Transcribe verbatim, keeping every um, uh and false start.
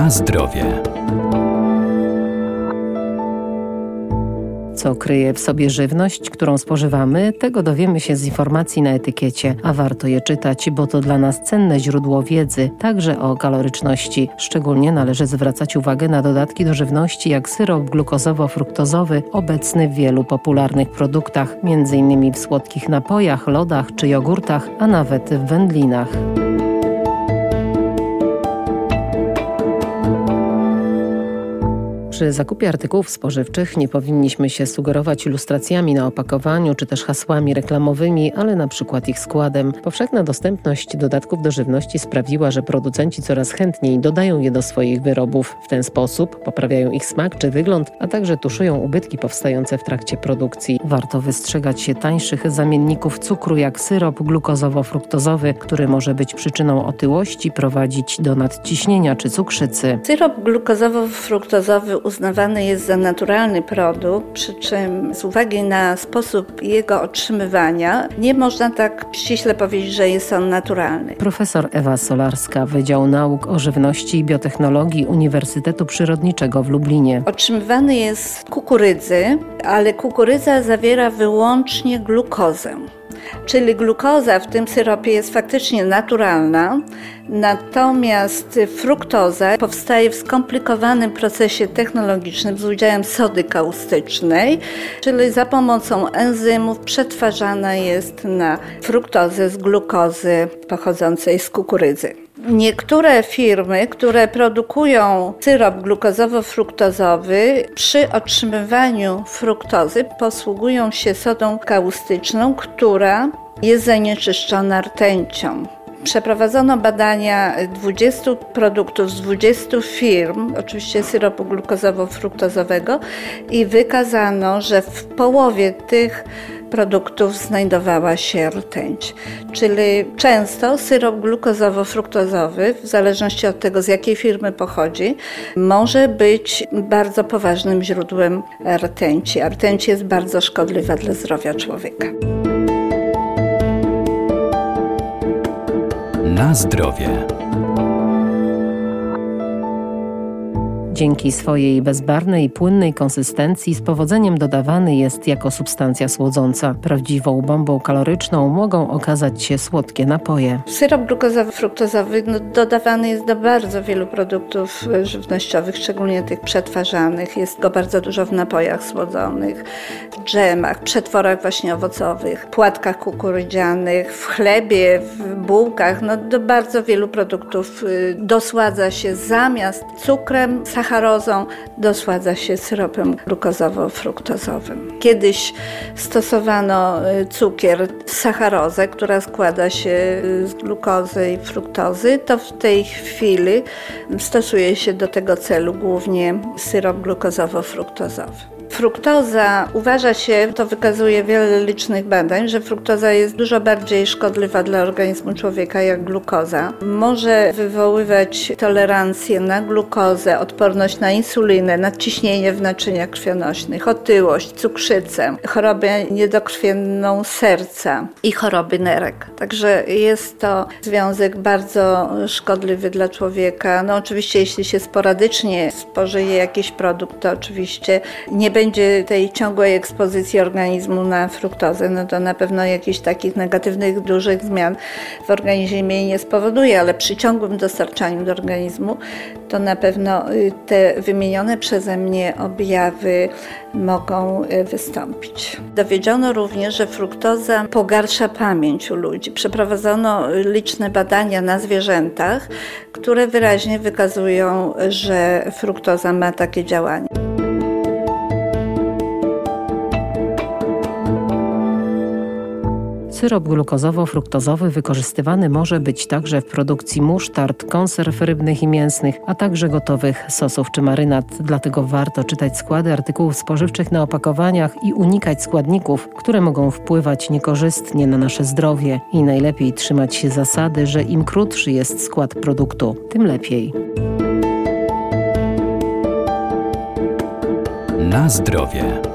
Na zdrowie. Co kryje w sobie żywność, którą spożywamy, tego dowiemy się z informacji na etykiecie, a warto je czytać, bo to dla nas cenne źródło wiedzy, także o kaloryczności. Szczególnie należy zwracać uwagę na dodatki do żywności jak syrop glukozowo-fruktozowy, obecny w wielu popularnych produktach, między innymi w słodkich napojach, lodach czy jogurtach, a nawet w wędlinach. Przy zakupie artykułów spożywczych nie powinniśmy się sugerować ilustracjami na opakowaniu czy też hasłami reklamowymi, ale na przykład ich składem. Powszechna dostępność dodatków do żywności sprawiła, że producenci coraz chętniej dodają je do swoich wyrobów. W ten sposób poprawiają ich smak czy wygląd, a także tuszują ubytki powstające w trakcie produkcji. Warto wystrzegać się tańszych zamienników cukru jak syrop glukozowo-fruktozowy, który może być przyczyną otyłości, prowadzić do nadciśnienia czy cukrzycy. Syrop glukozowo-fruktozowy uznawany jest za naturalny produkt, przy czym z uwagi na sposób jego otrzymywania nie można tak ściśle powiedzieć, że jest on naturalny. Profesor Ewa Solarska, Wydział Nauk o Żywności i Biotechnologii Uniwersytetu Przyrodniczego w Lublinie. Otrzymywany jest z kukurydzy, ale kukurydza zawiera wyłącznie glukozę. Czyli glukoza w tym syropie jest faktycznie naturalna, natomiast fruktoza powstaje w skomplikowanym procesie technologicznym z udziałem sody kaustycznej, czyli za pomocą enzymów przetwarzana jest na fruktozę z glukozy pochodzącej z kukurydzy. Niektóre firmy, które produkują syrop glukozowo-fruktozowy, przy otrzymywaniu fruktozy posługują się sodą kaustyczną, która jest zanieczyszczona rtęcią. Przeprowadzono badania dwudziestu produktów z dwudziestu firm, oczywiście syropu glukozowo-fruktozowego, i wykazano, że w połowie tych produktów znajdowała się rtęć. Czyli często syrop glukozowo-fruktozowy, w zależności od tego, z jakiej firmy pochodzi, może być bardzo poważnym źródłem rtęci, a rtęć jest bardzo szkodliwa dla zdrowia człowieka. Na zdrowie. Dzięki swojej bezbarwnej i płynnej konsystencji z powodzeniem dodawany jest jako substancja słodząca. Prawdziwą bombą kaloryczną mogą okazać się słodkie napoje. Syrop glukozowo-fruktozowy no, dodawany jest do bardzo wielu produktów żywnościowych, szczególnie tych przetwarzanych. Jest go bardzo dużo w napojach słodzonych, w dżemach, przetworach właśnie owocowych, płatkach kukurydzianych, w chlebie, w bułkach. No, do bardzo wielu produktów dosładza się zamiast cukrem, sacharozą, dosładza się syropem glukozowo-fruktozowym. Kiedyś stosowano cukier, sacharozę, która składa się z glukozy i fruktozy, to w tej chwili stosuje się do tego celu głównie syrop glukozowo-fruktozowy. Fruktoza uważa się, to wykazuje wiele licznych badań, że fruktoza jest dużo bardziej szkodliwa dla organizmu człowieka jak glukoza. Może wywoływać tolerancję na glukozę, odporność na insulinę, nadciśnienie w naczyniach krwionośnych, otyłość, cukrzycę, chorobę niedokrwienną serca i choroby nerek. Także jest to związek bardzo szkodliwy dla człowieka. No oczywiście jeśli się sporadycznie spożyje jakiś produkt, to oczywiście nie będzie tej ciągłej ekspozycji organizmu na fruktozę, no to na pewno jakichś takich negatywnych, dużych zmian w organizmie nie spowoduje, ale przy ciągłym dostarczaniu do organizmu to na pewno te wymienione przeze mnie objawy mogą wystąpić. Dowiedziono również, że fruktoza pogarsza pamięć u ludzi. Przeprowadzono liczne badania na zwierzętach, które wyraźnie wykazują, że fruktoza ma takie działanie. Syrop glukozowo-fruktozowy wykorzystywany może być także w produkcji musztard, konserw rybnych i mięsnych, a także gotowych sosów czy marynat. Dlatego warto czytać składy artykułów spożywczych na opakowaniach i unikać składników, które mogą wpływać niekorzystnie na nasze zdrowie. I najlepiej trzymać się zasady, że im krótszy jest skład produktu, tym lepiej. Na zdrowie.